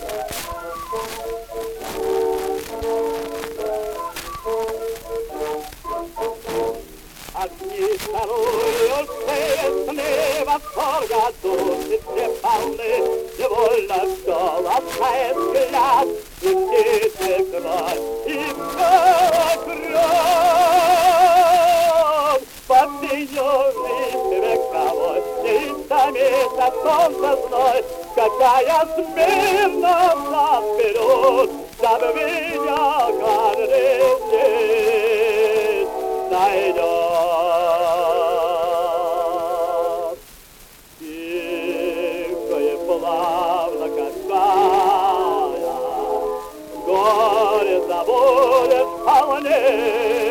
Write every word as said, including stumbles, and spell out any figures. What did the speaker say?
Одни старуются, сны восторга души все полны, невольно все ласкает взгляд, и птицы кровь, и все кровь. Под синюшный вековой не томится солнце зной, какая смирно вперед, чтобы меня каждый день найдет. Плавно, как зая, горе забудешь, а мне